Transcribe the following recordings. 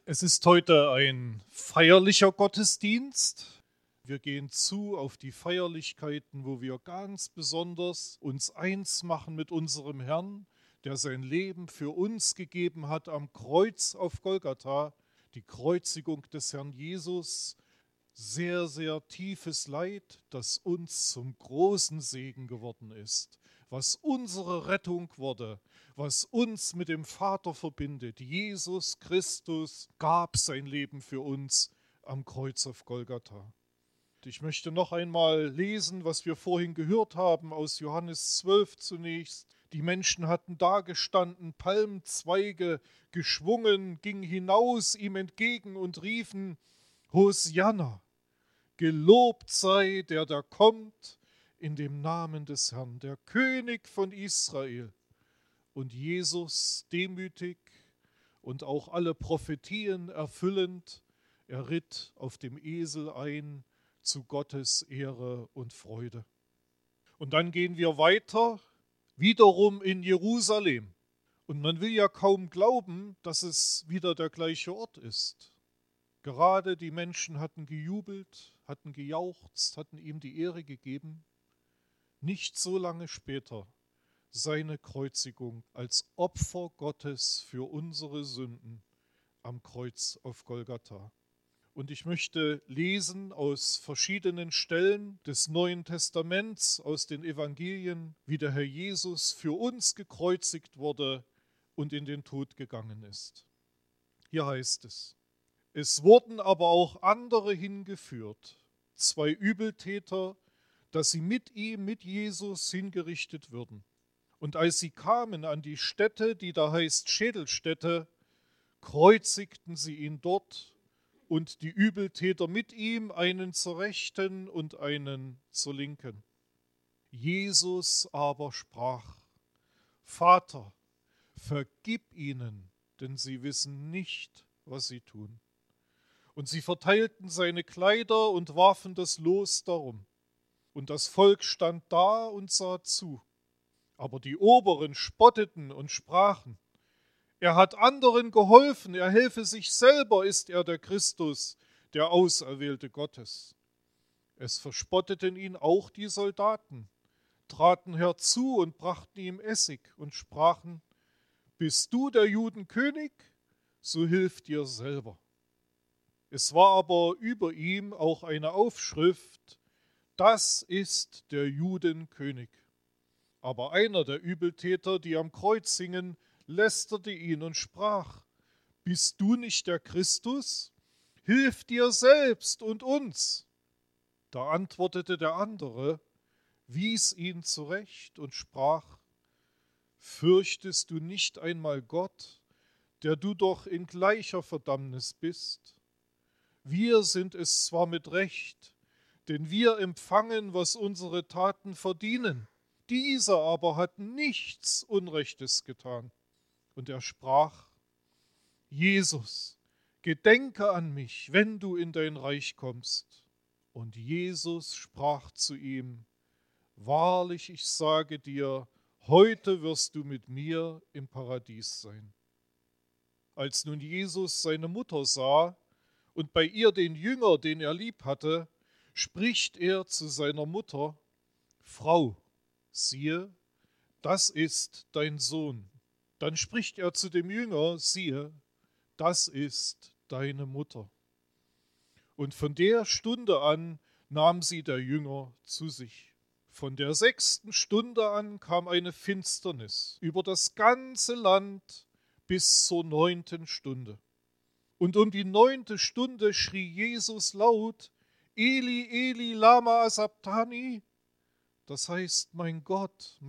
Es ist heute ein feierlicher Gottesdienst. Wir gehen zu auf die Feierlichkeiten, wo wir ganz besonders uns eins machen mit unserem Herrn, der sein Leben für uns gegeben hat am Kreuz auf Golgatha, die Kreuzigung des Herrn Jesus. Sehr, sehr tiefes Leid, das uns zum großen Segen geworden ist, was unsere Rettung wurde, was uns mit dem Vater verbindet. Jesus Christus gab sein Leben für uns am Kreuz auf Golgatha. Ich möchte noch einmal lesen, was wir vorhin gehört haben aus Johannes 12 zunächst. Die Menschen hatten dagestanden, Palmzweige geschwungen, gingen hinaus ihm entgegen und riefen: Hosianna, gelobt sei der da kommt in dem Namen des Herrn, der König von Israel. Und Jesus, demütig und auch alle Prophetien erfüllend, er ritt auf dem Esel ein zu Gottes Ehre und Freude. Und dann gehen wir weiter, wiederum in Jerusalem. Und man will ja kaum glauben, dass es wieder der gleiche Ort ist. Gerade die Menschen hatten gejubelt, hatten gejauchzt, hatten ihm die Ehre gegeben. Nicht so lange später seine Kreuzigung als Opfer Gottes für unsere Sünden am Kreuz auf Golgatha. Und ich möchte lesen aus verschiedenen Stellen des Neuen Testaments, aus den Evangelien, wie der Herr Jesus für uns gekreuzigt wurde und in den Tod gegangen ist. Hier heißt es: Es wurden aber auch andere hingeführt, 2 Übeltäter, dass sie mit ihm, mit Jesus, hingerichtet würden. Und als sie kamen an die Stätte, die da heißt Schädelstätte, kreuzigten sie ihn dort und die Übeltäter mit ihm, einen zur Rechten und einen zur Linken. Jesus aber sprach: Vater, vergib ihnen, denn sie wissen nicht, was sie tun. Und sie verteilten seine Kleider und warfen das Los darum. Und das Volk stand da und sah zu. Aber die Oberen spotteten und sprachen: Er hat anderen geholfen, er helfe sich selber, ist er der Christus, der Auserwählte Gottes. Es verspotteten ihn auch die Soldaten, traten herzu und brachten ihm Essig und sprachen: Bist du der Juden König? So hilf dir selber. Es war aber über ihm auch eine Aufschrift: Das ist der Judenkönig. Aber einer der Übeltäter, die am Kreuz hingen, lästerte ihn und sprach: Bist du nicht der Christus? Hilf dir selbst und uns. Da antwortete der andere, wies ihn zurecht und sprach: Fürchtest du nicht einmal Gott, der du doch in gleicher Verdammnis bist? Wir sind es zwar mit Recht, denn wir empfangen, was unsere Taten verdienen. Dieser aber hat nichts Unrechtes getan. Und er sprach: Jesus, gedenke an mich, wenn du in dein Reich kommst. Und Jesus sprach zu ihm: Wahrlich, ich sage dir, heute wirst du mit mir im Paradies sein. Als nun Jesus seine Mutter sah und bei ihr den Jünger, den er lieb hatte, spricht er zu seiner Mutter: Frau, siehe, das ist dein Sohn. Dann spricht er zu dem Jünger: Siehe, das ist deine Mutter. Und von der Stunde an nahm sie der Jünger zu sich. Von der 6. Stunde an kam eine Finsternis über das ganze Land bis zur 9. Stunde. Und um die 9. Stunde schrie Jesus laut: Eli, Eli, lama sabachthani. Das heißt: Mein Gott,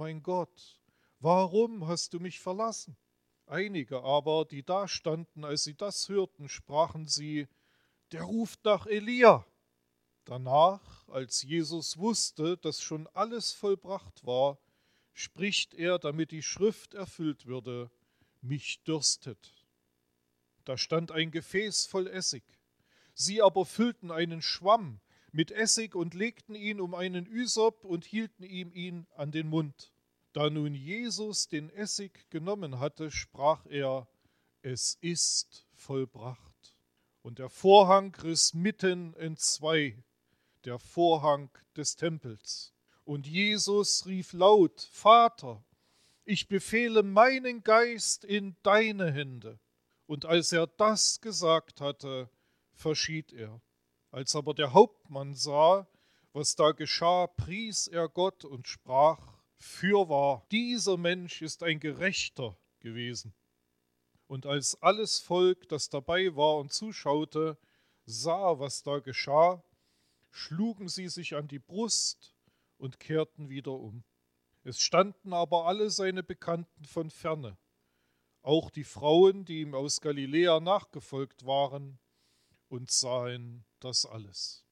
warum hast du mich verlassen? Einige aber, die da standen, als sie das hörten, sprachen sie: Der ruft nach Elia. Danach, als Jesus wusste, dass schon alles vollbracht war, spricht er, damit die Schrift erfüllt würde: Mich dürstet. Da stand ein Gefäß voll Essig. Sie aber füllten einen Schwamm mit Essig und legten ihn um einen Üsop und hielten ihm ihn an den Mund. Da nun Jesus den Essig genommen hatte, sprach er: Es ist vollbracht. Und der Vorhang riss mitten entzwei, der Vorhang des Tempels. Und Jesus rief laut: Vater, ich befehle meinen Geist in deine Hände. Und als er das gesagt hatte, verschied er. Als aber der Hauptmann sah, was da geschah, pries er Gott und sprach: Fürwahr, dieser Mensch ist ein Gerechter gewesen. Und als alles Volk, das dabei war und zuschaute, sah, was da geschah, schlugen sie sich an die Brust und kehrten wieder um. Es standen aber alle seine Bekannten von ferne, auch die Frauen, die ihm aus Galiläa nachgefolgt waren, und sahen das alles.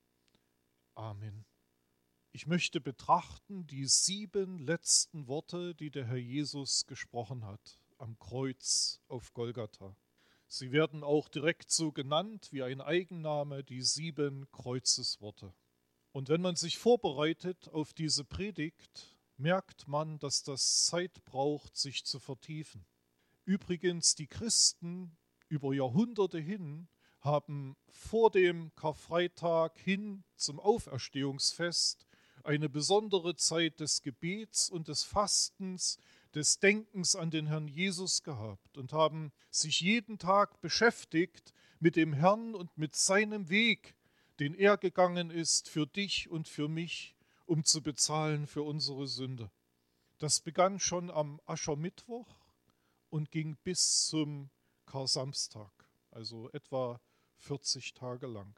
Amen. Ich möchte betrachten die 7 letzten Worte, die der Herr Jesus gesprochen hat am Kreuz auf Golgatha. Sie werden auch direkt so genannt wie ein Eigenname, die 7 Kreuzesworte. Und wenn man sich vorbereitet auf diese Predigt, merkt man, dass das Zeit braucht, sich zu vertiefen. Übrigens, die Christen über Jahrhunderte hin haben vor dem Karfreitag hin zum Auferstehungsfest eine besondere Zeit des Gebets und des Fastens, des Denkens an den Herrn Jesus gehabt und haben sich jeden Tag beschäftigt mit dem Herrn und mit seinem Weg, den er gegangen ist für dich und für mich, um zu bezahlen für unsere Sünde. Das begann schon am Aschermittwoch und ging bis zum Karsamstag, also etwa 40 Tage lang.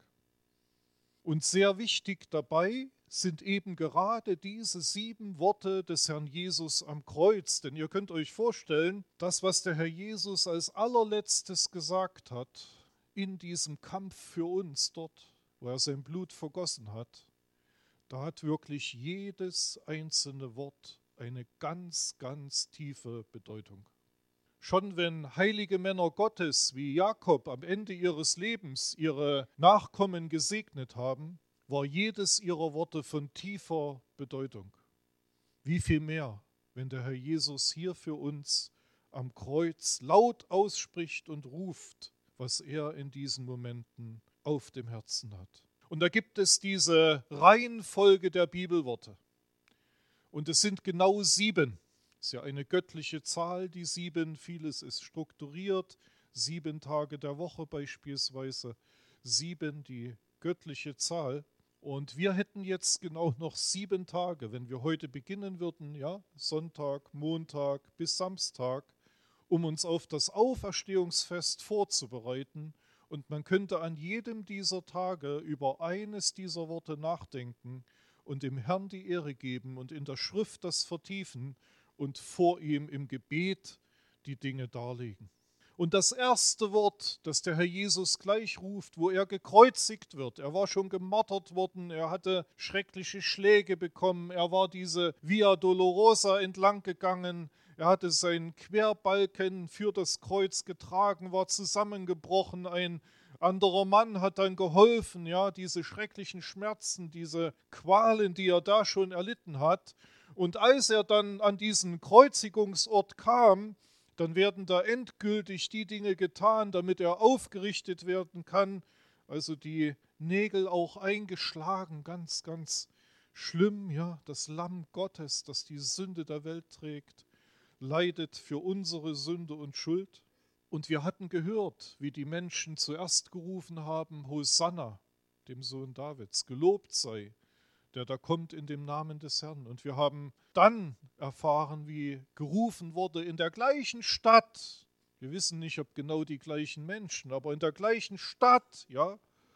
Und sehr wichtig dabei sind eben gerade diese 7 Worte des Herrn Jesus am Kreuz. Denn ihr könnt euch vorstellen, das, was der Herr Jesus als allerletztes gesagt hat, in diesem Kampf für uns dort, wo er sein Blut vergossen hat, da hat wirklich jedes einzelne Wort eine ganz, ganz tiefe Bedeutung. Schon wenn heilige Männer Gottes wie Jakob am Ende ihres Lebens ihre Nachkommen gesegnet haben, war jedes ihrer Worte von tiefer Bedeutung. Wie viel mehr, wenn der Herr Jesus hier für uns am Kreuz laut ausspricht und ruft, was er in diesen Momenten auf dem Herzen hat. Und da gibt es diese Reihenfolge der Bibelworte. Und es sind genau 7. Das ist ja eine göttliche Zahl, die 7. Vieles ist strukturiert. 7 Tage der Woche beispielsweise. 7, die göttliche Zahl. Und wir hätten jetzt genau noch 7 Tage, wenn wir heute beginnen würden, ja, Sonntag, Montag bis Samstag, um uns auf das Auferstehungsfest vorzubereiten. Und man könnte an jedem dieser Tage über eines dieser Worte nachdenken und dem Herrn die Ehre geben und in der Schrift das vertiefen und vor ihm im Gebet die Dinge darlegen. Und das erste Wort, das der Herr Jesus gleich ruft, wo er gekreuzigt wird, er war schon gemartert worden, er hatte schreckliche Schläge bekommen, er war diese Via Dolorosa entlang gegangen, er hatte seinen Querbalken für das Kreuz getragen, war zusammengebrochen, ein anderer Mann hat dann geholfen, ja, diese schrecklichen Schmerzen, diese Qualen, die er da schon erlitten hat. Und als er dann an diesen Kreuzigungsort kam, dann werden da endgültig die Dinge getan, damit er aufgerichtet werden kann. Also die Nägel auch eingeschlagen, ganz, ganz schlimm. Ja, das Lamm Gottes, das die Sünde der Welt trägt, leidet für unsere Sünde und Schuld. Und wir hatten gehört, wie die Menschen zuerst gerufen haben: Hosanna, dem Sohn Davids, gelobt sei, der da kommt in dem Namen des Herrn. Und wir haben dann erfahren, wie gerufen wurde in der gleichen Stadt. Wir wissen nicht, ob genau die gleichen Menschen, aber in der gleichen Stadt, ja,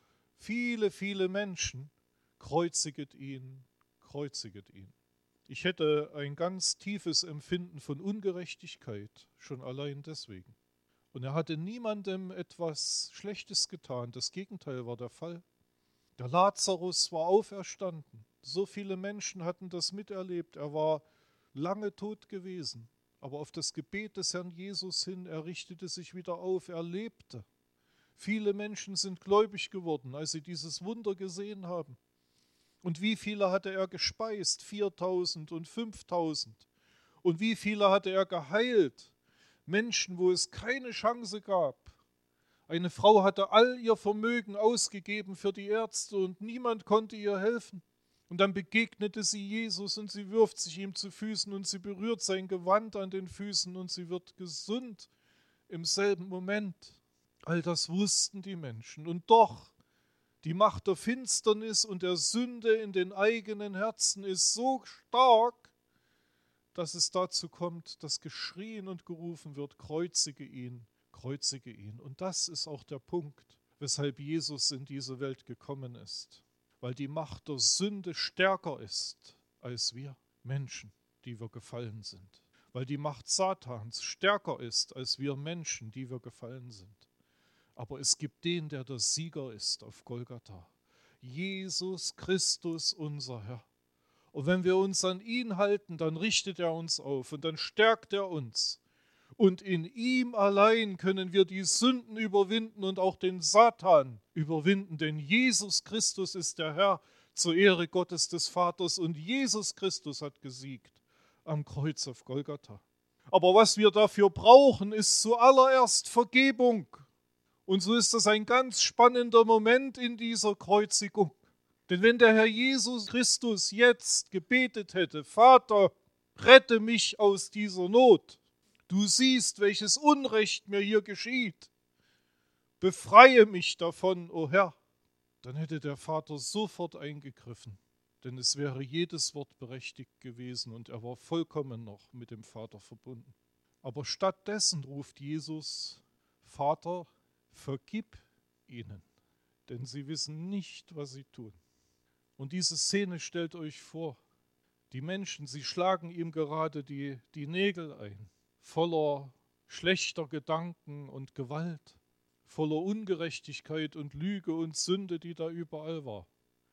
viele, viele Menschen, kreuziget ihn, kreuziget ihn. Ich hätte ein ganz tiefes Empfinden von Ungerechtigkeit, schon allein deswegen. Und er hatte niemandem etwas Schlechtes getan, das Gegenteil war der Fall. Der Lazarus war auferstanden. So viele Menschen hatten das miterlebt. Er war lange tot gewesen. Aber auf das Gebet des Herrn Jesus hin, er richtete sich wieder auf, er lebte. Viele Menschen sind gläubig geworden, als sie dieses Wunder gesehen haben. Und wie viele hatte er gespeist? 4.000 und 5.000. Und wie viele hatte er geheilt? Menschen, wo es keine Chance gab. Eine Frau hatte all ihr Vermögen ausgegeben für die Ärzte und niemand konnte ihr helfen. Und dann begegnete sie Jesus und sie wirft sich ihm zu Füßen und sie berührt sein Gewand an den Füßen und sie wird gesund im selben Moment. All das wussten die Menschen. Und doch, die Macht der Finsternis und der Sünde in den eigenen Herzen ist so stark, dass es dazu kommt, dass geschrien und gerufen wird, kreuzige ihn, kreuzige ihn. Und das ist auch der Punkt, weshalb Jesus in diese Welt gekommen ist. Weil die Macht der Sünde stärker ist als wir Menschen, die wir gefallen sind. Weil die Macht Satans stärker ist als wir Menschen, die wir gefallen sind. Aber es gibt den, der der Sieger ist auf Golgatha. Jesus Christus, unser Herr. Und wenn wir uns an ihn halten, dann richtet er uns auf und dann stärkt er uns. Und in ihm allein können wir die Sünden überwinden und auch den Satan überwinden. Denn Jesus Christus ist der Herr zur Ehre Gottes des Vaters. Und Jesus Christus hat gesiegt am Kreuz auf Golgatha. Aber was wir dafür brauchen, ist zuallererst Vergebung. Und so ist das ein ganz spannender Moment in dieser Kreuzigung. Denn wenn der Herr Jesus Christus jetzt gebetet hätte, Vater, rette mich aus dieser Not. Du siehst, welches Unrecht mir hier geschieht. Befreie mich davon, o Herr. Dann hätte der Vater sofort eingegriffen, denn es wäre jedes Wort berechtigt gewesen und er war vollkommen noch mit dem Vater verbunden. Aber stattdessen ruft Jesus, Vater, vergib ihnen, denn sie wissen nicht, was sie tun. Und diese Szene stellt euch vor. Die Menschen, sie schlagen ihm gerade die Nägel ein, voller schlechter Gedanken und Gewalt, voller Ungerechtigkeit und Lüge und Sünde, die da überall war.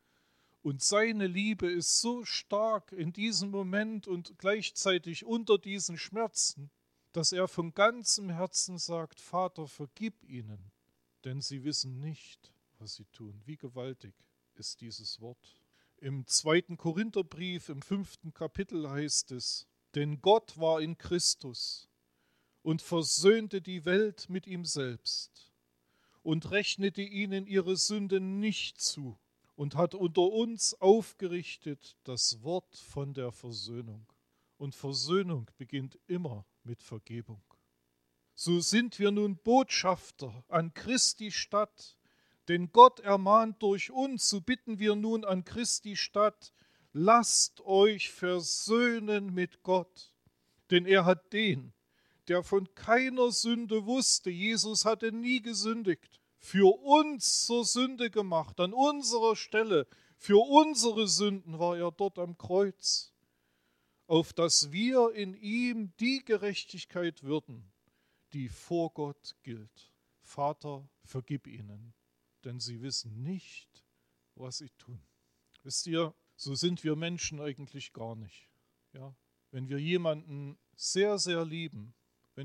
Und seine Liebe ist so stark in diesem Moment und gleichzeitig unter diesen Schmerzen, dass er von ganzem Herzen sagt, Vater, vergib ihnen, denn sie wissen nicht, was sie tun. Wie gewaltig ist dieses Wort. Im 2. Korintherbrief, im 5. Kapitel heißt es, denn Gott war in Christus und versöhnte die Welt mit ihm selbst und rechnete ihnen ihre Sünden nicht zu und hat unter uns aufgerichtet das Wort von der Versöhnung. Und Versöhnung beginnt immer mit Vergebung. So sind wir nun Botschafter an Christi Stadt, denn Gott ermahnt durch uns, so bitten wir nun an Christi Stadt, lasst euch versöhnen mit Gott. Denn er hat den, der von keiner Sünde wusste, Jesus hatte nie gesündigt, für uns zur Sünde gemacht, an unserer Stelle, für unsere Sünden war er dort am Kreuz, auf dass wir in ihm die Gerechtigkeit würden, die vor Gott gilt. Vater, vergib ihnen, denn sie wissen nicht, was sie tun. Wisst ihr, so sind wir Menschen eigentlich gar nicht. Ja? Wenn wir jemanden sehr, sehr lieben,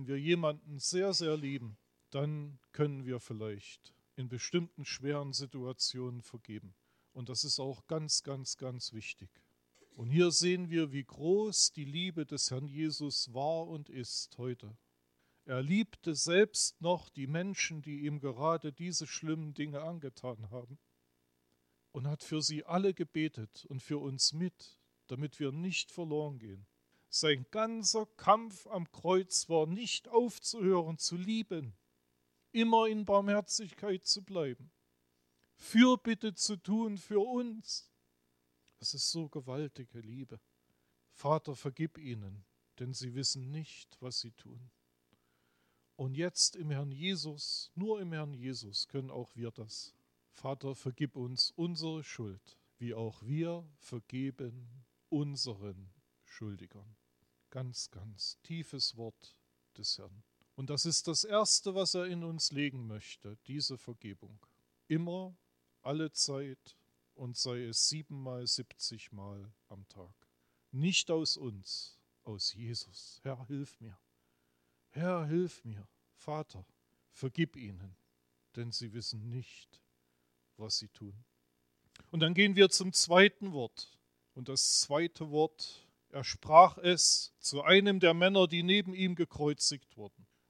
dann können wir vielleicht in bestimmten schweren Situationen vergeben. Und das ist auch ganz, ganz, ganz wichtig. Und hier sehen wir, wie groß die Liebe des Herrn Jesus war und ist heute. Er liebte selbst noch die Menschen, die ihm gerade diese schlimmen Dinge angetan haben. Und hat für sie alle gebetet und für uns mit, damit wir nicht verloren gehen. Sein ganzer Kampf am Kreuz war nicht aufzuhören zu lieben, immer in Barmherzigkeit zu bleiben, Fürbitte zu tun für uns. Das ist so gewaltige Liebe. Vater, vergib ihnen, denn sie wissen nicht, was sie tun. Und jetzt im Herrn Jesus, nur im Herrn Jesus können auch wir das. Vater, vergib uns unsere Schuld, wie auch wir vergeben unseren Schuldigern. Ganz, ganz tiefes Wort des Herrn. Und das ist das Erste, was er in uns legen möchte, diese Vergebung. Immer, alle Zeit und sei es 7-mal, 70-mal am Tag. Nicht aus uns, aus Jesus. Herr, hilf mir. Herr, hilf mir. Vater, vergib ihnen, denn sie wissen nicht, was sie tun. Und dann gehen wir zum zweiten Wort. Und das zweite Wort, er sprach es zu einem der Männer, die neben ihm gekreuzigt wurden.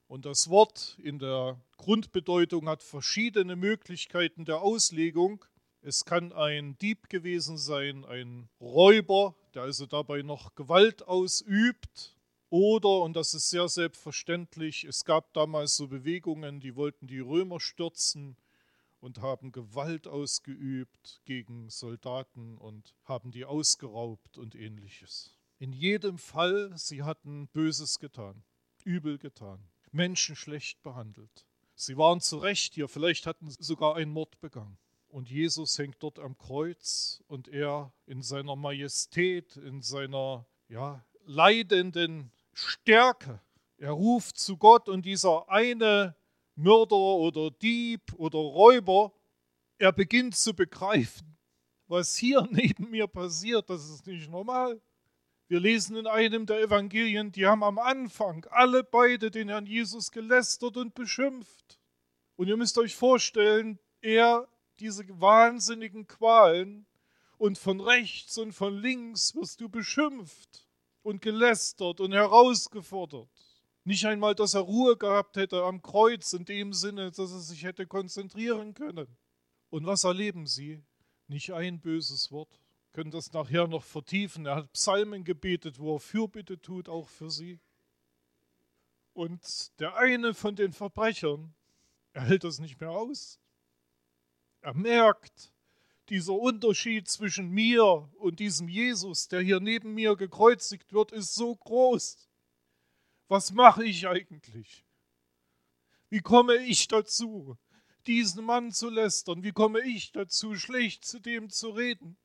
Und das Wort in der Grundbedeutung hat verschiedene Möglichkeiten der Auslegung. Es kann ein Dieb gewesen sein, ein Räuber, der also dabei noch Gewalt ausübt. Oder, und das ist sehr selbstverständlich, es gab damals so Bewegungen, die wollten die Römer stürzen und haben Gewalt ausgeübt gegen Soldaten und haben die ausgeraubt und ähnliches. In jedem Fall, sie hatten Böses getan, übel getan, Menschen schlecht behandelt. Sie waren zu Recht hier, vielleicht hatten sie sogar einen Mord begangen. Und Jesus hängt dort am Kreuz und er in seiner Majestät, in seiner leidenden Stärke, er ruft zu Gott und dieser eine Mörder oder Dieb oder Räuber, er beginnt zu begreifen, was hier neben mir passiert, das ist nicht normal. Wir lesen in einem der Evangelien, die haben am Anfang alle beide den Herrn Jesus gelästert und beschimpft. Und ihr müsst euch vorstellen, diese wahnsinnigen Qualen und von rechts und von links wirst du beschimpft und gelästert und herausgefordert. Nicht einmal, dass er Ruhe gehabt hätte am Kreuz in dem Sinne, dass er sich hätte konzentrieren können. Und was erleben sie? Nicht ein böses Wort. Können das nachher noch vertiefen. Er hat Psalmen gebetet, wo er Fürbitte tut, auch für sie. Und der eine von den Verbrechern, er hält das nicht mehr aus. Er merkt, dieser Unterschied zwischen mir und diesem Jesus, der hier neben mir gekreuzigt wird, ist so groß. Was mache ich eigentlich? Wie komme ich dazu, diesen Mann zu lästern? Wie komme ich dazu, schlecht zu dem zu reden?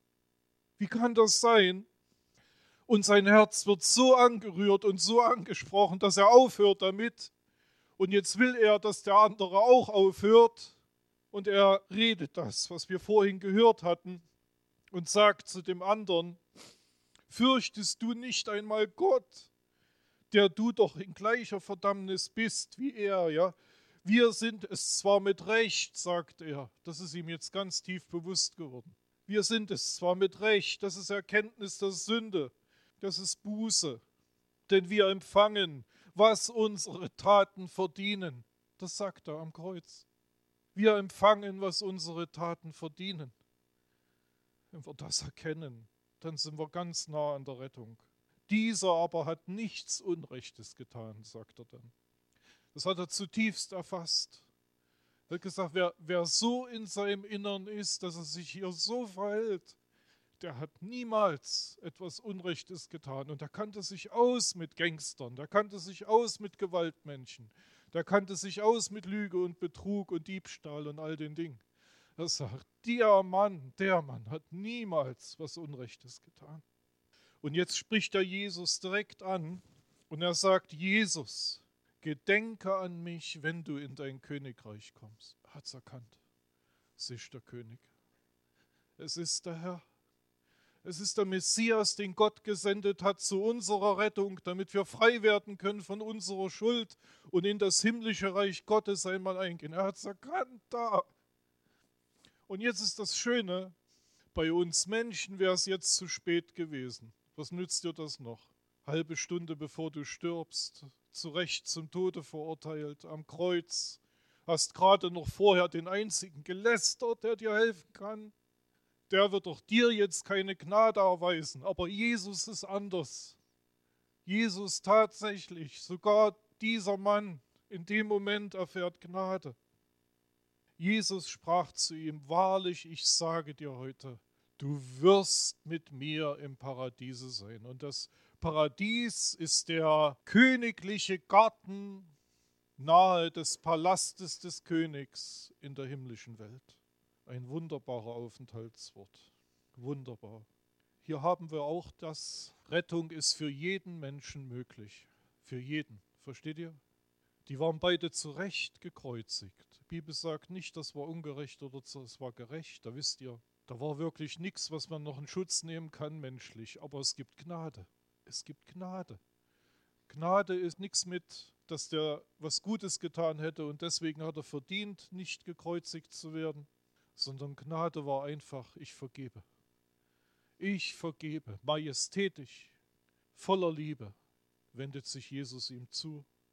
Wie kann das sein? Und sein Herz wird so angerührt und so angesprochen, dass er aufhört damit. Und jetzt will er, dass der andere auch aufhört. Und er redet das, was wir vorhin gehört hatten, und sagt zu dem anderen: Fürchtest du nicht einmal Gott, der du doch in gleicher Verdammnis bist wie er, ja? Wir sind es zwar mit Recht, sagt er, das ist ihm jetzt ganz tief bewusst geworden. Wir sind es zwar mit Recht, das ist Erkenntnis der Sünde, das ist Buße, denn wir empfangen, was unsere Taten verdienen. Das sagt er am Kreuz. Wir empfangen, was unsere Taten verdienen. Wenn wir das erkennen, dann sind wir ganz nah an der Rettung. Dieser aber hat nichts Unrechtes getan, sagt er dann. Das hat er zutiefst erfasst. Er hat gesagt, wer so in seinem Innern ist, dass er sich hier so verhält, der hat niemals etwas Unrechtes getan. Und der kannte sich aus mit Gangstern, der kannte sich aus mit Gewaltmenschen, der kannte sich aus mit Lüge und Betrug und Diebstahl und all den Dingen. Er sagt, der Mann hat niemals was Unrechtes getan. Und jetzt spricht er Jesus direkt an und er sagt, Jesus, gedenke an mich, wenn du in dein Königreich kommst. Er hat es erkannt. Es ist der König. Es ist der Herr. Es ist der Messias, den Gott gesendet hat zu unserer Rettung, damit wir frei werden können von unserer Schuld und in das himmlische Reich Gottes einmal eingehen. Er hat es erkannt da. Und jetzt ist das Schöne, bei uns Menschen wäre es jetzt zu spät gewesen. Was nützt dir das noch? Halbe Stunde bevor du stirbst, zu Recht zum Tode verurteilt, am Kreuz, hast gerade noch vorher den einzigen gelästert, der dir helfen kann. Der wird doch dir jetzt keine Gnade erweisen, aber Jesus ist anders. Jesus tatsächlich, sogar dieser Mann in dem Moment erfährt Gnade. Jesus sprach zu ihm, wahrlich, ich sage dir heute, du wirst mit mir im Paradiese sein. Und das Paradies ist der königliche Garten nahe des Palastes des Königs in der himmlischen Welt. Ein wunderbarer Aufenthaltsort. Wunderbar. Hier haben wir auch das, Rettung ist für jeden Menschen möglich. Für jeden. Versteht ihr? Die waren beide zu Recht gekreuzigt. Die Bibel sagt nicht, das war ungerecht oder es war gerecht. Da wisst ihr, da war wirklich nichts, was man noch in Schutz nehmen kann menschlich. Aber es gibt Gnade. Es gibt Gnade. Gnade ist nichts mit, dass der was Gutes getan hätte und deswegen hat er verdient, nicht gekreuzigt zu werden, sondern Gnade war einfach, ich vergebe. Ich vergebe, majestätisch, voller Liebe wendet sich Jesus ihm zu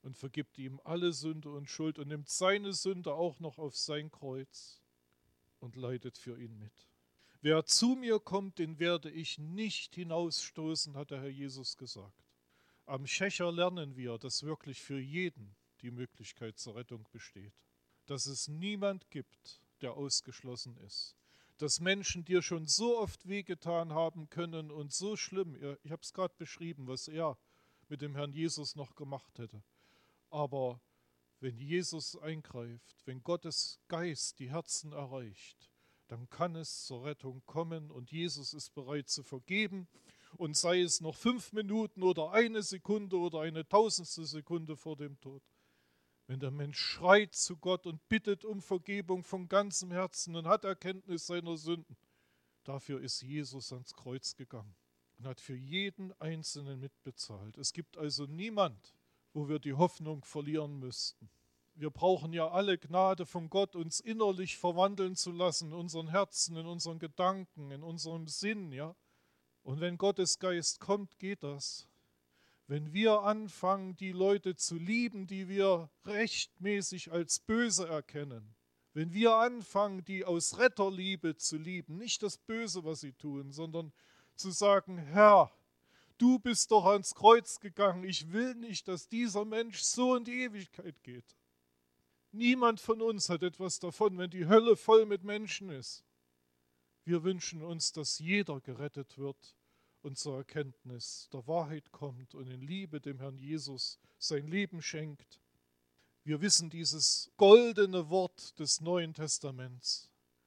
und vergibt ihm alle Sünde und Schuld und nimmt seine Sünde auch noch auf sein Kreuz und leidet für ihn mit. Wer zu mir kommt, den werde ich nicht hinausstoßen, hat der Herr Jesus gesagt. Am Schächer lernen wir, dass wirklich für jeden die Möglichkeit zur Rettung besteht. Dass es niemand gibt, der ausgeschlossen ist. Dass Menschen dir schon so oft wehgetan haben können und so schlimm, ich habe es gerade beschrieben, was er mit dem Herrn Jesus noch gemacht hätte. Aber wenn Jesus eingreift, wenn Gottes Geist die Herzen erreicht, dann kann es zur Rettung kommen und Jesus ist bereit zu vergeben. Und sei es noch 5 Minuten oder 1 Sekunde oder eine tausendste Sekunde vor dem Tod. Wenn der Mensch schreit zu Gott und bittet um Vergebung von ganzem Herzen und hat Erkenntnis seiner Sünden, dafür ist Jesus ans Kreuz gegangen und hat für jeden Einzelnen mitbezahlt. Es gibt also niemand, wo wir die Hoffnung verlieren müssten. Wir brauchen ja alle Gnade von Gott, uns innerlich verwandeln zu lassen, in unseren Herzen, in unseren Gedanken, in unserem Sinn, ja. Und wenn Gottes Geist kommt, geht das. Wenn wir anfangen, die Leute zu lieben, die wir rechtmäßig als böse erkennen, wenn wir anfangen, die aus Retterliebe zu lieben, nicht das Böse, was sie tun, sondern zu sagen, Herr, du bist doch ans Kreuz gegangen, ich will nicht, dass dieser Mensch so in die Ewigkeit geht. Niemand von uns hat etwas davon, wenn die Hölle voll mit Menschen ist. Wir wünschen uns, dass jeder gerettet wird und zur Erkenntnis der Wahrheit kommt und in Liebe dem Herrn Jesus sein Leben schenkt. Wir wissen dieses goldene Wort des Neuen Testaments.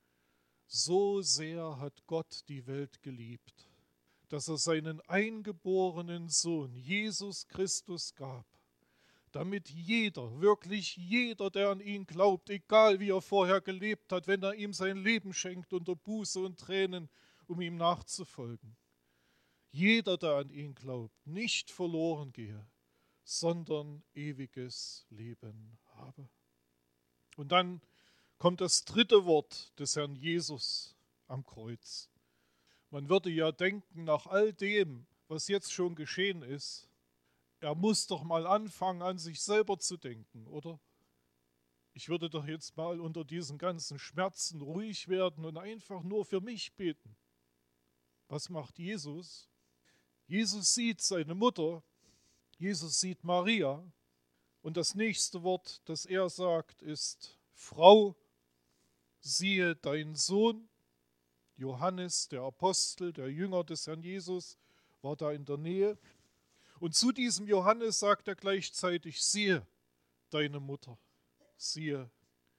So sehr hat Gott die Welt geliebt, dass er seinen eingeborenen Sohn Jesus Christus gab, damit jeder, wirklich jeder, der an ihn glaubt, egal wie er vorher gelebt hat, wenn er ihm sein Leben schenkt unter Buße und Tränen, um ihm nachzufolgen, jeder, der an ihn glaubt, nicht verloren gehe, sondern ewiges Leben habe. Und dann kommt das 3. Wort des Herrn Jesus am Kreuz. Man würde ja denken, nach all dem, was jetzt schon geschehen ist, er muss doch mal anfangen, an sich selber zu denken, oder? Ich würde doch jetzt mal unter diesen ganzen Schmerzen ruhig werden und einfach nur für mich beten. Was macht Jesus? Jesus sieht seine Mutter, Jesus sieht Maria und das nächste Wort, das er sagt, ist: Frau, siehe dein Sohn. Johannes, der Apostel, der Jünger des Herrn Jesus, war da in der Nähe. Und zu diesem Johannes sagt er gleichzeitig: Siehe deine Mutter, siehe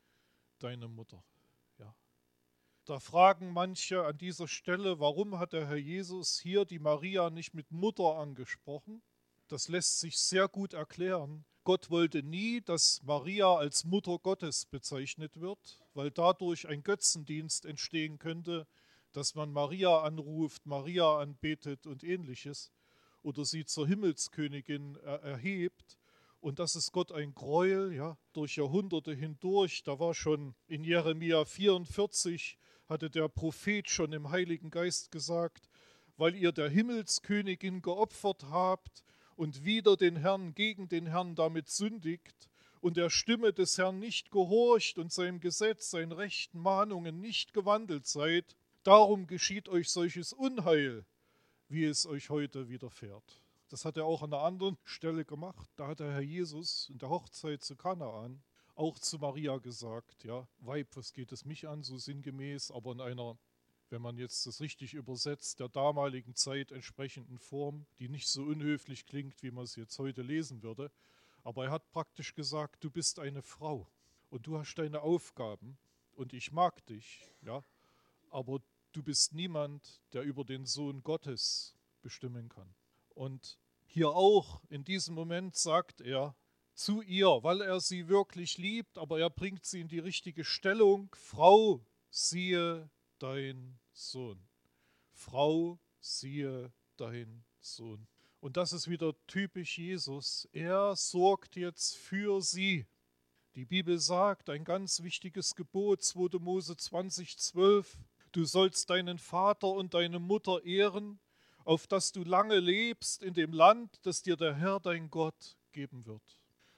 deine Mutter. Ja. Da fragen manche an dieser Stelle, warum hat der Herr Jesus hier die Maria nicht mit Mutter angesprochen? Das lässt sich sehr gut erklären. Gott wollte nie, dass Maria als Mutter Gottes bezeichnet wird, weil dadurch ein Götzendienst entstehen könnte, dass man Maria anruft, Maria anbetet und ähnliches oder sie zur Himmelskönigin erhebt. Und das ist Gott ein Gräuel, ja, durch Jahrhunderte hindurch. Da war schon in Jeremia 44, hatte der Prophet schon im Heiligen Geist gesagt, weil ihr der Himmelskönigin geopfert habt und wider den Herrn, gegen den Herrn damit sündigt und der Stimme des Herrn nicht gehorcht und seinem Gesetz, seinen rechten Mahnungen nicht gewandelt seid, darum geschieht euch solches Unheil, wie es euch heute widerfährt. Das hat er auch an einer anderen Stelle gemacht. Da hat der Herr Jesus in der Hochzeit zu Kanaan auch zu Maria gesagt, ja, Weib, was geht es mich an, so sinngemäß, aber in einer, wenn man jetzt das richtig übersetzt, der damaligen Zeit entsprechenden Form, die nicht so unhöflich klingt, wie man es jetzt heute lesen würde. Aber er hat praktisch gesagt, du bist eine Frau und du hast deine Aufgaben und ich mag dich, ja, aber du bist niemand, der über den Sohn Gottes bestimmen kann. Und hier auch in diesem Moment sagt er zu ihr, weil er sie wirklich liebt, aber er bringt sie in die richtige Stellung: Frau, siehe dein Sohn. Frau, siehe dein Sohn. Und das ist wieder typisch Jesus. Er sorgt jetzt für sie. Die Bibel sagt, ein ganz wichtiges Gebot, 2. Mose 20,12, du sollst deinen Vater und deine Mutter ehren, auf dass du lange lebst in dem Land, das dir der Herr, dein Gott, geben wird.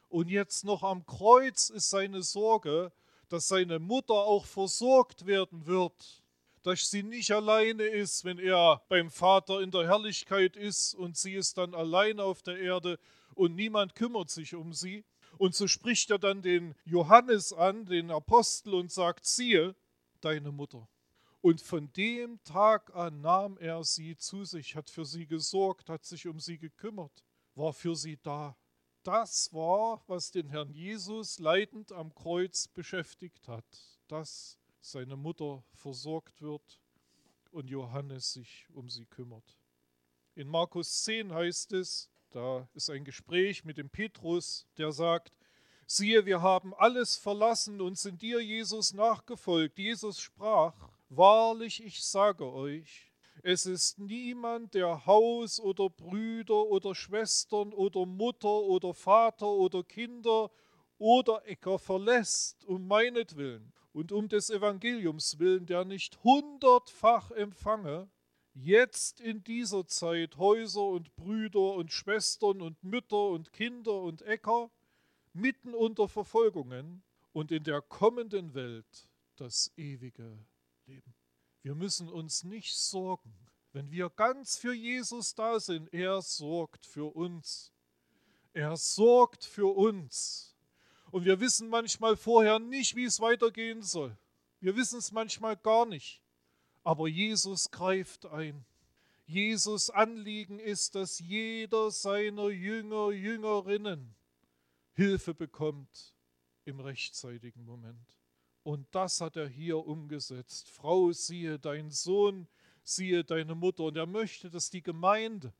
Und jetzt noch am Kreuz ist seine Sorge, dass seine Mutter auch versorgt werden wird, dass sie nicht alleine ist, wenn er beim Vater in der Herrlichkeit ist und sie ist dann alleine auf der Erde und niemand kümmert sich um sie. Und so spricht er dann den Johannes an, den Apostel, und sagt, siehe, deine Mutter. Und von dem Tag an nahm er sie zu sich, hat für sie gesorgt, hat sich um sie gekümmert, war für sie da. Das war, was den Herrn Jesus leidend am Kreuz beschäftigt hat, dass seine Mutter versorgt wird und Johannes sich um sie kümmert. In Markus 10 heißt es, da ist ein Gespräch mit dem Petrus, der sagt, siehe, wir haben alles verlassen und sind dir, Jesus, nachgefolgt. Jesus sprach, wahrlich, ich sage euch, es ist niemand, der Haus oder Brüder oder Schwestern oder Mutter oder Vater oder Kinder oder Äcker verlässt um meinetwillen und um des Evangeliums willen, der nicht 100-fach empfange, jetzt in dieser Zeit Häuser und Brüder und Schwestern und Mütter und Kinder und Äcker, mitten unter Verfolgungen und in der kommenden Welt das ewige Leben. Wir müssen uns nicht sorgen, wenn wir ganz für Jesus da sind. Er sorgt für uns. Er sorgt für uns. Und wir wissen manchmal vorher nicht, wie es weitergehen soll. Wir wissen es manchmal gar nicht. Aber Jesus greift ein. Jesus' Anliegen ist, dass jeder seiner Jünger, Jüngerinnen Hilfe bekommt im rechtzeitigen Moment. Und das hat er hier umgesetzt. Frau, siehe dein Sohn, siehe deine Mutter. Und er möchte, dass die Gemeinde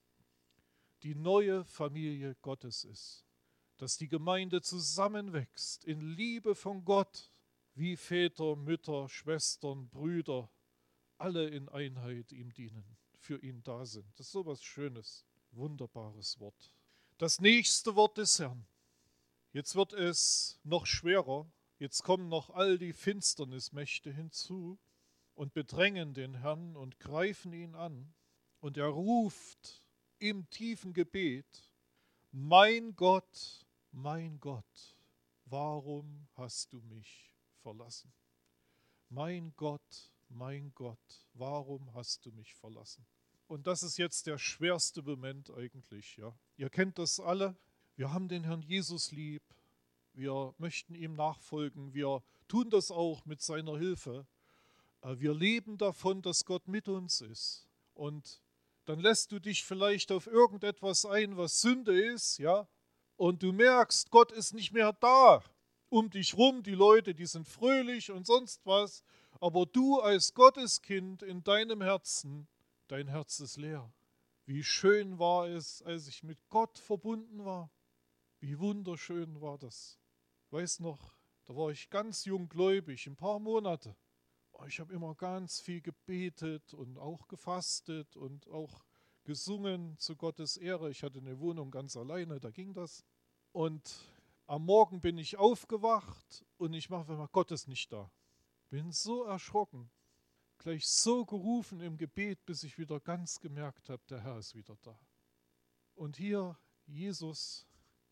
die neue Familie Gottes ist. Dass die Gemeinde zusammenwächst in Liebe von Gott, wie Väter, Mütter, Schwestern, Brüder, alle in Einheit ihm dienen, für ihn da sind. Das ist so was Schönes, wunderbares Wort. Das nächste Wort des Herrn. Jetzt wird es noch schwerer. Jetzt kommen noch all die Finsternismächte hinzu und bedrängen den Herrn und greifen ihn an. Und er ruft im tiefen Gebet, mein Gott, warum hast du mich verlassen? Mein Gott, warum hast du mich verlassen? Und das ist jetzt der schwerste Moment eigentlich. Ja. Ihr kennt das alle. Wir haben den Herrn Jesus lieb. Wir möchten ihm nachfolgen. Wir tun das auch mit seiner Hilfe. Wir leben davon, dass Gott mit uns ist. Und dann lässt du dich vielleicht auf irgendetwas ein, was Sünde ist, ja, und du merkst, Gott ist nicht mehr da. Um dich rum, die Leute, die sind fröhlich und sonst was, aber du als Gotteskind in deinem Herzen, dein Herz ist leer. Wie schön war es, als ich mit Gott verbunden war. Wie wunderschön war das. Ich weiß noch, da war ich ganz junggläubig, ein paar Monate. Ich habe immer ganz viel gebetet und auch gefastet und auch gesungen zu Gottes Ehre. Ich hatte eine Wohnung ganz alleine, da ging das. Und am Morgen bin ich aufgewacht und ich mache, Gott ist nicht da. Bin so erschrocken, gleich so gerufen im Gebet, bis ich wieder ganz gemerkt habe, der Herr ist wieder da. Und hier Jesus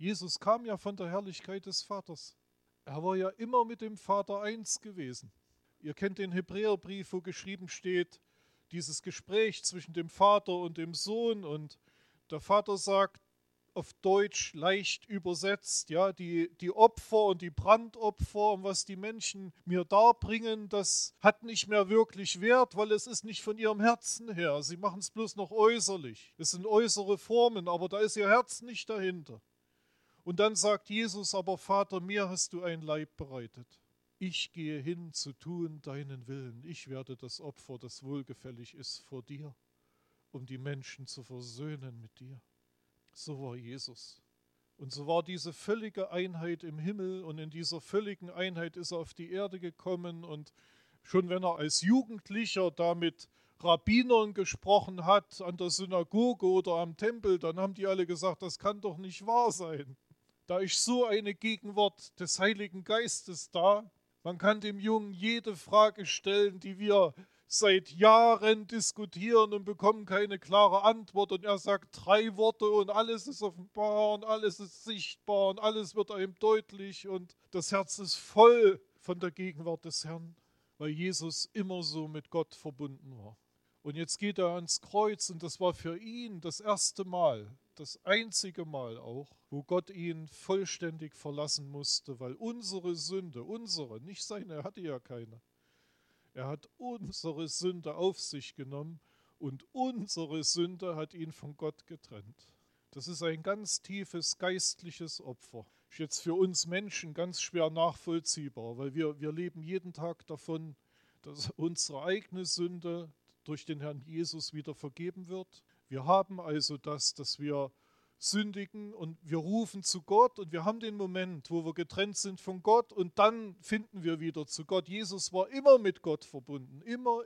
kam ja von der Herrlichkeit des Vaters. Er war ja immer mit dem Vater eins gewesen. Ihr kennt den Hebräerbrief, wo geschrieben steht, dieses Gespräch zwischen dem Vater und dem Sohn, und der Vater sagt, auf Deutsch leicht übersetzt, ja, die Opfer und die Brandopfer und was die Menschen mir darbringen, das hat nicht mehr wirklich Wert, weil es ist nicht von ihrem Herzen her. Sie machen es bloß noch äußerlich. Es sind äußere Formen, aber da ist ihr Herz nicht dahinter. Und dann sagt Jesus, aber Vater, mir hast du ein Leib bereitet. Ich gehe hin zu tun deinen Willen. Ich werde das Opfer, das wohlgefällig ist vor dir, um die Menschen zu versöhnen mit dir. So war Jesus. Und so war diese völlige Einheit im Himmel, und in dieser völligen Einheit ist er auf die Erde gekommen, und schon wenn er als Jugendlicher da mit Rabbinern gesprochen hat, an der Synagoge oder am Tempel, dann haben die alle gesagt, das kann doch nicht wahr sein. Da ist so eine Gegenwart des Heiligen Geistes da. Man kann dem Jungen jede Frage stellen, die wir seit Jahren diskutieren und bekommen keine klare Antwort. Und er sagt 3 Worte und alles ist offenbar und alles ist sichtbar und alles wird einem deutlich. Und das Herz ist voll von der Gegenwart des Herrn, weil Jesus immer so mit Gott verbunden war. Und jetzt geht er ans Kreuz und das war für ihn das erste Mal, das einzige Mal auch, wo Gott ihn vollständig verlassen musste, weil unsere Sünde, nicht seine, er hatte ja keine, er hat unsere Sünde auf sich genommen und unsere Sünde hat ihn von Gott getrennt. Das ist ein ganz tiefes geistliches Opfer. Ist jetzt für uns Menschen ganz schwer nachvollziehbar, weil wir leben jeden Tag davon, dass unsere eigene Sünde durch den Herrn Jesus wieder vergeben wird. Wir haben also das, dass wir sündigen und wir rufen zu Gott und wir haben den Moment, wo wir getrennt sind von Gott und dann finden wir wieder zu Gott. Jesus war immer mit Gott verbunden, immer.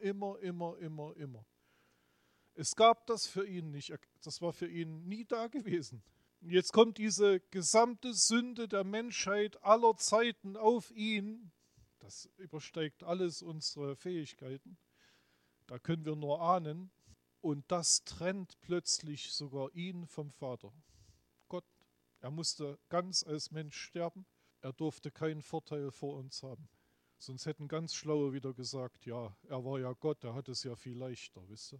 Es gab das für ihn nicht, das war für ihn nie da gewesen. Jetzt kommt diese gesamte Sünde der Menschheit aller Zeiten auf ihn. Das übersteigt alles unsere Fähigkeiten. Da können wir nur ahnen. Und das trennt plötzlich sogar ihn vom Vater. Gott, er musste ganz als Mensch sterben. Er durfte keinen Vorteil vor uns haben. Sonst hätten ganz Schlaue wieder gesagt, ja, er war ja Gott, er hat es ja viel leichter, wisst ihr.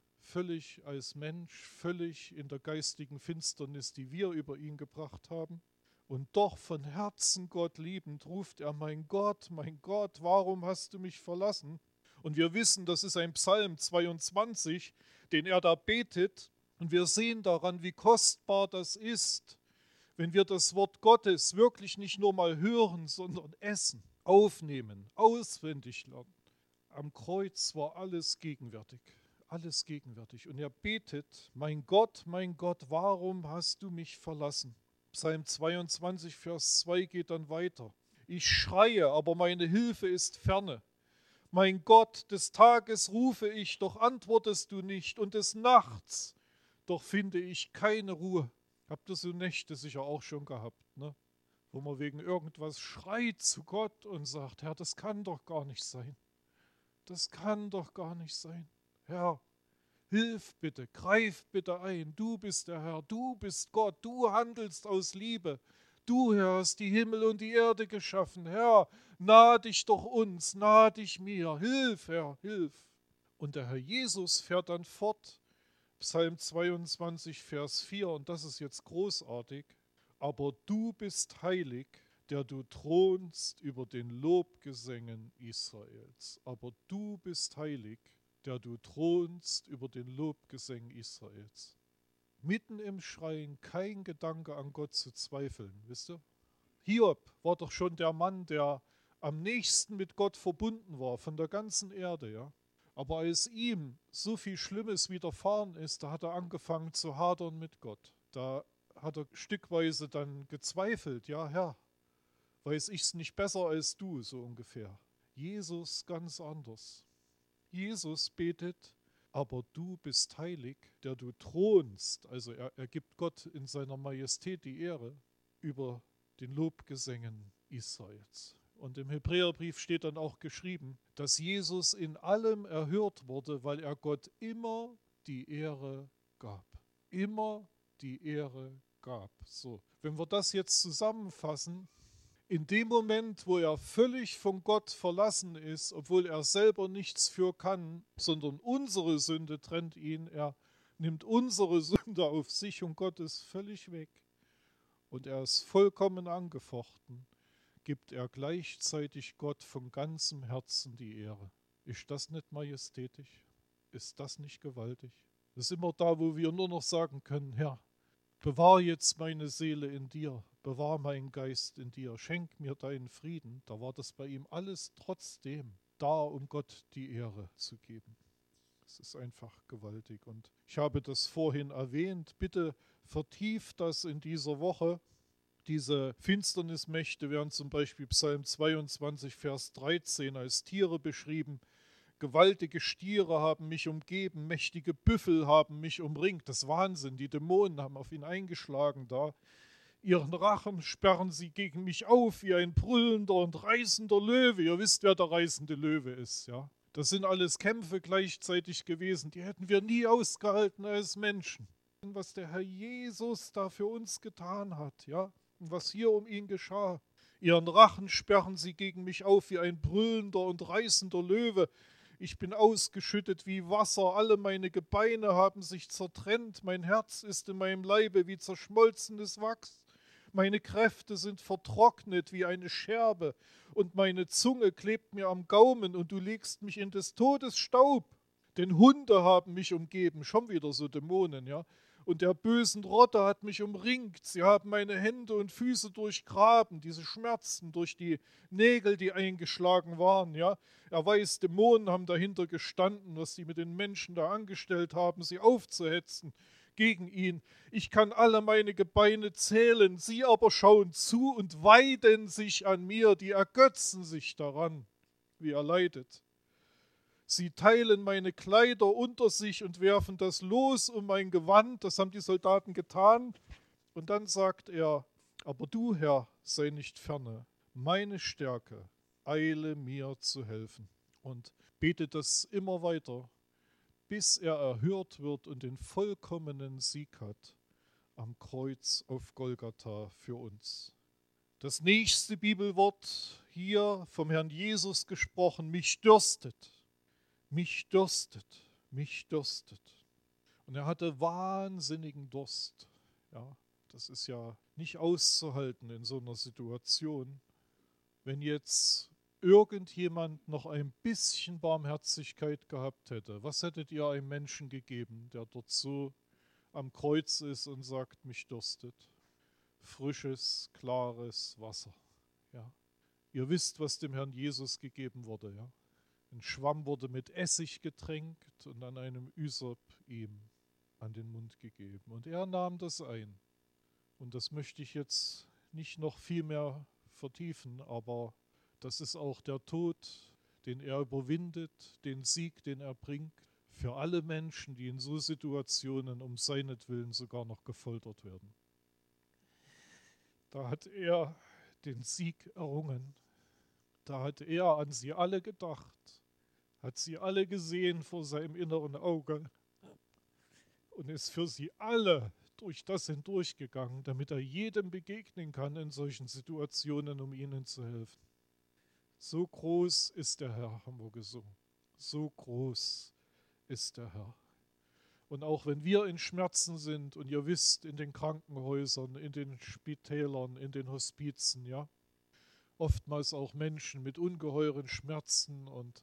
Völlig als Mensch, völlig in der geistigen Finsternis, die wir über ihn gebracht haben. Und doch von Herzen Gott liebend ruft er, mein Gott, warum hast du mich verlassen? Und wir wissen, das ist ein Psalm 22, den er da betet. Und wir sehen daran, wie kostbar das ist, wenn wir das Wort Gottes wirklich nicht nur mal hören, sondern essen, aufnehmen, auswendig lernen. Am Kreuz war alles gegenwärtig. Alles gegenwärtig. Und er betet, mein Gott, warum hast du mich verlassen? Psalm 22, Vers 2 geht dann weiter. Ich schreie, aber meine Hilfe ist ferne. Mein Gott, des Tages rufe ich, doch antwortest du nicht, und des Nachts, doch finde ich keine Ruhe. Habt ihr so Nächte sicher auch schon gehabt, ne? Wo man wegen irgendwas schreit zu Gott und sagt, Herr, das kann doch gar nicht sein. Das kann doch gar nicht sein. Herr, hilf bitte, greif bitte ein. Du bist der Herr, du bist Gott, du handelst aus Liebe. Du, Herr, hast die Himmel und die Erde geschaffen. Herr, nahe dich doch uns, nahe dich mir. Hilf, Herr, hilf. Und der Herr Jesus fährt dann fort, Psalm 22, Vers 4, und das ist jetzt großartig. Aber du bist heilig, der du thronst über den Lobgesängen Israels. Aber du bist heilig, der du thronst über den Lobgesängen Israels. Mitten im Schreien kein Gedanke an Gott zu zweifeln, wisst ihr? Hiob war doch schon der Mann, der am nächsten mit Gott verbunden war, von der ganzen Erde, ja. Aber als ihm so viel Schlimmes widerfahren ist, da hat er angefangen zu hadern mit Gott. Da hat er stückweise dann gezweifelt, ja Herr, weiß ich's nicht besser als du, so ungefähr. Jesus ganz anders. Jesus betet, aber du bist heilig, der du thronst. Also er gibt Gott in seiner Majestät die Ehre über den Lobgesängen Israels. Und im Hebräerbrief steht dann auch geschrieben, dass Jesus in allem erhört wurde, weil er Gott immer die Ehre gab. Immer die Ehre gab. So, wenn wir das jetzt zusammenfassen, in dem Moment, wo er völlig von Gott verlassen ist, obwohl er selber nichts für kann, sondern unsere Sünde trennt ihn, er nimmt unsere Sünde auf sich und Gott ist völlig weg. Und er ist vollkommen angefochten, gibt er gleichzeitig Gott von ganzem Herzen die Ehre. Ist das nicht majestätisch? Ist das nicht gewaltig? Das ist immer da, wo wir nur noch sagen können, Herr, bewahr jetzt meine Seele in dir, bewahr meinen Geist in dir, schenk mir deinen Frieden. Da war das bei ihm alles trotzdem da, um Gott die Ehre zu geben. Es ist einfach gewaltig. Und ich habe das vorhin erwähnt, bitte vertieft das in dieser Woche. Diese Finsternismächte werden zum Beispiel Psalm 22, Vers 13 als Tiere beschrieben. Gewaltige Stiere haben mich umgeben, mächtige Büffel haben mich umringt. Das ist Wahnsinn, die Dämonen haben auf ihn eingeschlagen da. Ihren Rachen sperren sie gegen mich auf wie ein brüllender und reißender Löwe. Ihr wisst, wer der reißende Löwe ist, ja. Das sind alles Kämpfe gleichzeitig gewesen, die hätten wir nie ausgehalten als Menschen. Was der Herr Jesus da für uns getan hat, ja, und was hier um ihn geschah. Ihren Rachen sperren sie gegen mich auf wie ein brüllender und reißender Löwe. Ich bin ausgeschüttet wie Wasser, alle meine Gebeine haben sich zertrennt, mein Herz ist in meinem Leibe wie zerschmolzenes Wachs. Meine Kräfte sind vertrocknet wie eine Scherbe und meine Zunge klebt mir am Gaumen und du legst mich in des Todes Staub. Denn Hunde haben mich umgeben, schon wieder so Dämonen, ja. Und der bösen Rotte hat mich umringt. Sie haben meine Hände und Füße durchgraben, diese Schmerzen durch die Nägel, die eingeschlagen waren, ja. Er weiß, Dämonen haben dahinter gestanden, was sie mit den Menschen da angestellt haben, sie aufzuhetzen gegen ihn. Ich kann alle meine Gebeine zählen, sie aber schauen zu und weiden sich an mir, die ergötzen sich daran, wie er leidet. Sie teilen meine Kleider unter sich und werfen das Los um mein Gewand. Das haben die Soldaten getan. Und dann sagt er, aber du, Herr, sei nicht ferne. Meine Stärke, eile mir zu helfen. Und betet das immer weiter, bis er erhört wird und den vollkommenen Sieg hat am Kreuz auf Golgatha für uns. Das nächste Bibelwort hier vom Herrn Jesus gesprochen, mich dürstet. Mich dürstet, mich dürstet. Und er hatte wahnsinnigen Durst. Ja, das ist ja nicht auszuhalten in so einer Situation. Wenn jetzt irgendjemand noch ein bisschen Barmherzigkeit gehabt hätte, was hättet ihr einem Menschen gegeben, der dort so am Kreuz ist und sagt, mich dürstet? Frisches, klares Wasser. Ja. Ihr wisst, was dem Herrn Jesus gegeben wurde, ja. Ein Schwamm wurde mit Essig getränkt und an einem Ysop ihm an den Mund gegeben. Und er nahm das ein. Und das möchte ich jetzt nicht noch viel mehr vertiefen, aber das ist auch der Tod, den er überwindet, den Sieg, den er bringt, für alle Menschen, die in so Situationen um seinetwillen sogar noch gefoltert werden. Da hat er den Sieg errungen. Da hat er an sie alle gedacht, hat sie alle gesehen vor seinem inneren Auge und ist für sie alle durch das hindurchgegangen, damit er jedem begegnen kann in solchen Situationen, um ihnen zu helfen. So groß ist der Herr, haben wir gesungen. So groß ist der Herr. Und auch wenn wir in Schmerzen sind, und ihr wisst, in den Krankenhäusern, in den Spitälern, in den Hospizen, ja, oftmals auch Menschen mit ungeheuren Schmerzen, und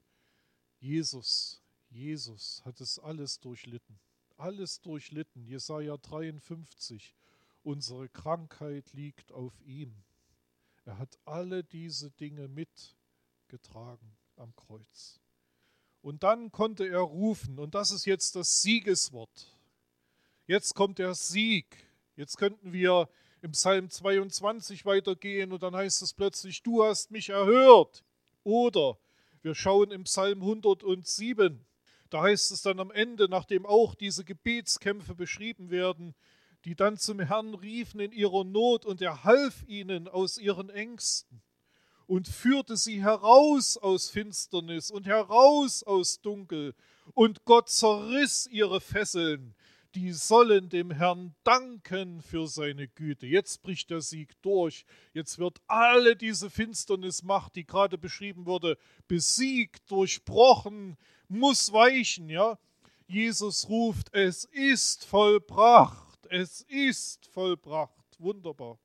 Jesus hat es alles durchlitten. Alles durchlitten. Jesaja 53. Unsere Krankheit liegt auf ihm. Er hat alle diese Dinge mitgetragen am Kreuz. Und dann konnte er rufen, und das ist jetzt das Siegeswort. Jetzt kommt der Sieg. Jetzt könnten wir im Psalm 22 weitergehen und dann heißt es plötzlich, du hast mich erhört. Oder wir schauen im Psalm 107, da heißt es dann am Ende, nachdem auch diese Gebetskämpfe beschrieben werden, die dann zum Herrn riefen in ihrer Not und er half ihnen aus ihren Ängsten und führte sie heraus aus Finsternis und heraus aus Dunkel und Gott zerriss ihre Fesseln. Die sollen dem Herrn danken für seine Güte. Jetzt bricht der Sieg durch. Jetzt wird alle diese Finsternismacht, die gerade beschrieben wurde, besiegt, durchbrochen, muss weichen. Ja? Jesus ruft, es ist vollbracht. Es ist vollbracht. Wunderbar.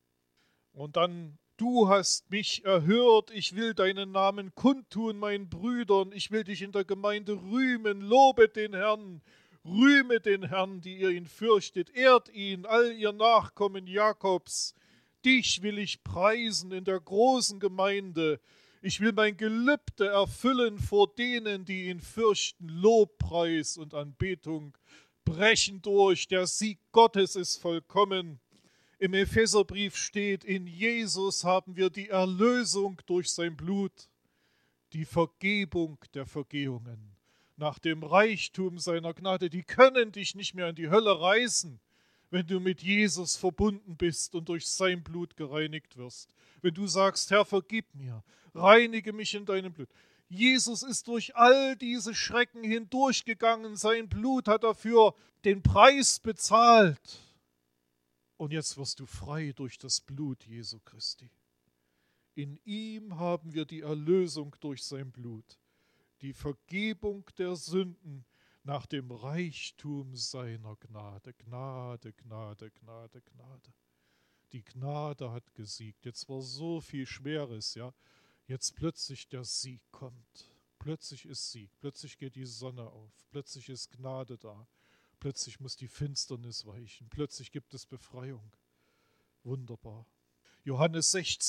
Und dann, du hast mich erhört, ich will deinen Namen kundtun, meinen Brüdern, ich will dich in der Gemeinde rühmen, lobet den Herrn. Rühmet den Herrn, die ihr ihn fürchtet, ehrt ihn, all ihr Nachkommen Jakobs. Dich will ich preisen in der großen Gemeinde. Ich will mein Gelübde erfüllen vor denen, die ihn fürchten. Lobpreis und Anbetung brechen durch. Der Sieg Gottes ist vollkommen. Im Epheserbrief steht, in Jesus haben wir die Erlösung durch sein Blut, die Vergebung der Vergehungen. Nach dem Reichtum seiner Gnade, die können dich nicht mehr in die Hölle reißen, wenn du mit Jesus verbunden bist und durch sein Blut gereinigt wirst. Wenn du sagst, Herr, vergib mir, reinige mich in deinem Blut. Jesus ist durch all diese Schrecken hindurchgegangen. Sein Blut hat dafür den Preis bezahlt. Und jetzt wirst du frei durch das Blut Jesu Christi. In ihm haben wir die Erlösung durch sein Blut, die Vergebung der Sünden nach dem Reichtum seiner Gnade. Gnade, Gnade, Gnade, Gnade. Die Gnade hat gesiegt. Jetzt war so viel Schweres, ja. Jetzt plötzlich der Sieg kommt. Plötzlich ist Sieg. Plötzlich geht die Sonne auf. Plötzlich ist Gnade da. Plötzlich muss die Finsternis weichen. Plötzlich gibt es Befreiung. Wunderbar. Johannes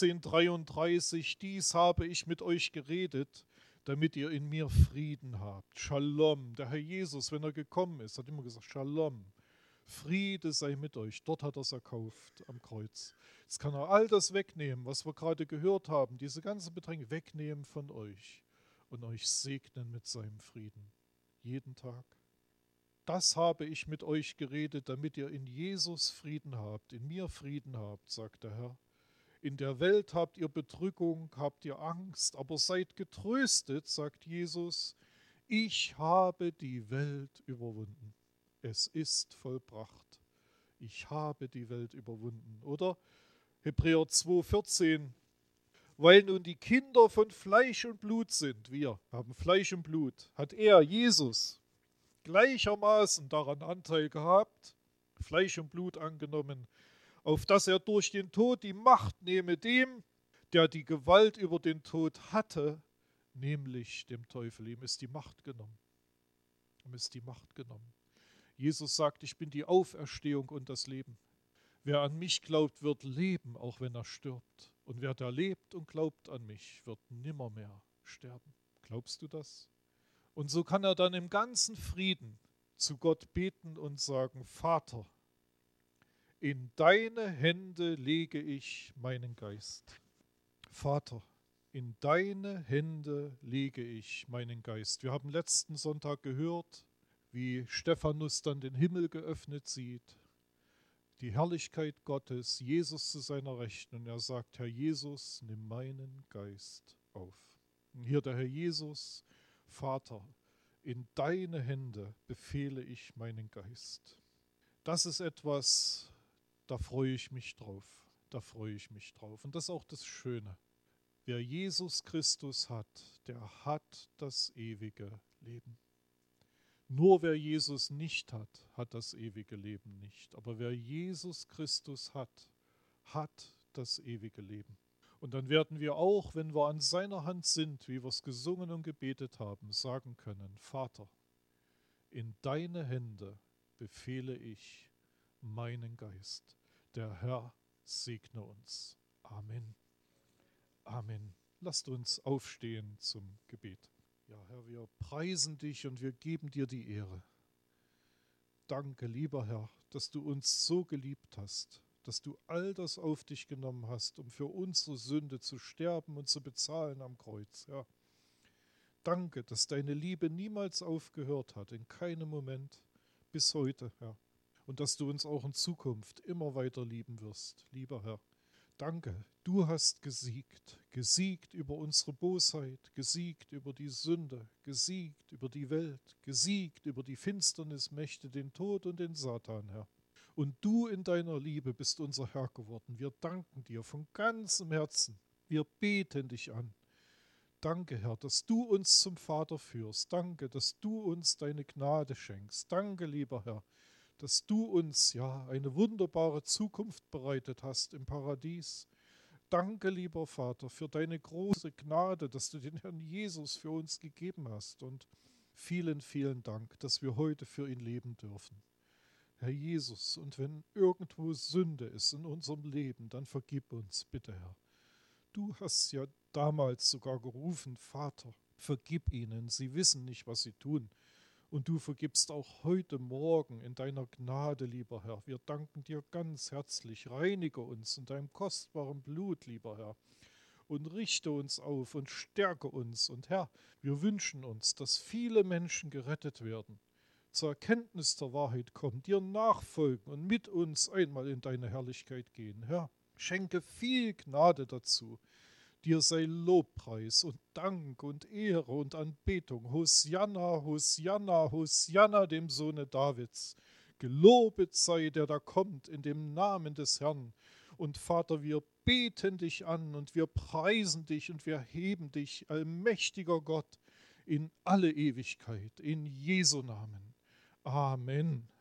16,33: Dies habe ich mit euch geredet, damit ihr in mir Frieden habt. Shalom. Der Herr Jesus, wenn er gekommen ist, hat immer gesagt, Shalom. Friede sei mit euch. Dort hat er es erkauft am Kreuz. Jetzt kann er all das wegnehmen, was wir gerade gehört haben, diese ganze Bedrängung wegnehmen von euch und euch segnen mit seinem Frieden. Jeden Tag. Das habe ich mit euch geredet, damit ihr in Jesus Frieden habt, in mir Frieden habt, sagt der Herr. In der Welt habt ihr Bedrückung, habt ihr Angst, aber seid getröstet, sagt Jesus. Ich habe die Welt überwunden. Es ist vollbracht. Ich habe die Welt überwunden. Oder Hebräer 2,14. Weil nun die Kinder von Fleisch und Blut sind, wir haben Fleisch und Blut, hat er, Jesus, gleichermaßen daran Anteil gehabt, Fleisch und Blut angenommen, auf dass er durch den Tod die Macht nehme dem, der die Gewalt über den Tod hatte, nämlich dem Teufel. Ihm ist die Macht genommen. Ihm ist die Macht genommen. Jesus sagt, ich bin die Auferstehung und das Leben. Wer an mich glaubt, wird leben, auch wenn er stirbt. Und wer da lebt und glaubt an mich, wird nimmermehr sterben. Glaubst du das? Und so kann er dann im ganzen Frieden zu Gott beten und sagen, Vater, in deine Hände lege ich meinen Geist. Vater, in deine Hände lege ich meinen Geist. Wir haben letzten Sonntag gehört, wie Stephanus dann den Himmel geöffnet sieht, die Herrlichkeit Gottes, Jesus zu seiner Rechten. Und er sagt, Herr Jesus, nimm meinen Geist auf. Und hier der Herr Jesus, Vater, in deine Hände befehle ich meinen Geist. Das ist etwas, da freue ich mich drauf. Da freue ich mich drauf. Und das ist auch das Schöne. Wer Jesus Christus hat, der hat das ewige Leben. Nur wer Jesus nicht hat, hat das ewige Leben nicht. Aber wer Jesus Christus hat, hat das ewige Leben. Und dann werden wir auch, wenn wir an seiner Hand sind, wie wir es gesungen und gebetet haben, sagen können, Vater, in deine Hände befehle ich meinen Geist. Der Herr segne uns. Amen. Amen. Lasst uns aufstehen zum Gebet. Ja, Herr, wir preisen dich und wir geben dir die Ehre. Danke, lieber Herr, dass du uns so geliebt hast, dass du all das auf dich genommen hast, um für unsere Sünde zu sterben und zu bezahlen am Kreuz. Ja. Danke, dass deine Liebe niemals aufgehört hat, in keinem Moment, bis heute, Herr. Und dass du uns auch in Zukunft immer weiter lieben wirst, lieber Herr. Danke, du hast gesiegt, gesiegt über unsere Bosheit, gesiegt über die Sünde, gesiegt über die Welt, gesiegt über die Finsternismächte, den Tod und den Satan, Herr. Und du in deiner Liebe bist unser Herr geworden. Wir danken dir von ganzem Herzen. Wir beten dich an. Danke, Herr, dass du uns zum Vater führst. Danke, dass du uns deine Gnade schenkst. Danke, lieber Herr, dass du uns ja eine wunderbare Zukunft bereitet hast im Paradies. Danke, lieber Vater, für deine große Gnade, dass du den Herrn Jesus für uns gegeben hast. Und vielen, vielen Dank, dass wir heute für ihn leben dürfen. Herr Jesus, und wenn irgendwo Sünde ist in unserem Leben, dann vergib uns, bitte, Herr. Du hast ja damals sogar gerufen, Vater, vergib ihnen, sie wissen nicht, was sie tun. Und du vergibst auch heute Morgen in deiner Gnade, lieber Herr. Wir danken dir ganz herzlich. Reinige uns in deinem kostbaren Blut, lieber Herr. Und richte uns auf und stärke uns. Und Herr, wir wünschen uns, dass viele Menschen gerettet werden, zur Erkenntnis der Wahrheit kommen, dir nachfolgen und mit uns einmal in deine Herrlichkeit gehen. Herr, schenke viel Gnade dazu, Dir sei Lobpreis und Dank und Ehre und Anbetung. Hosianna, Hosianna, Hosianna dem Sohne Davids. Gelobet sei, der da kommt, in dem Namen des Herrn. Und Vater, wir beten dich an und wir preisen dich und wir heben dich, allmächtiger Gott, in alle Ewigkeit, in Jesu Namen. Amen.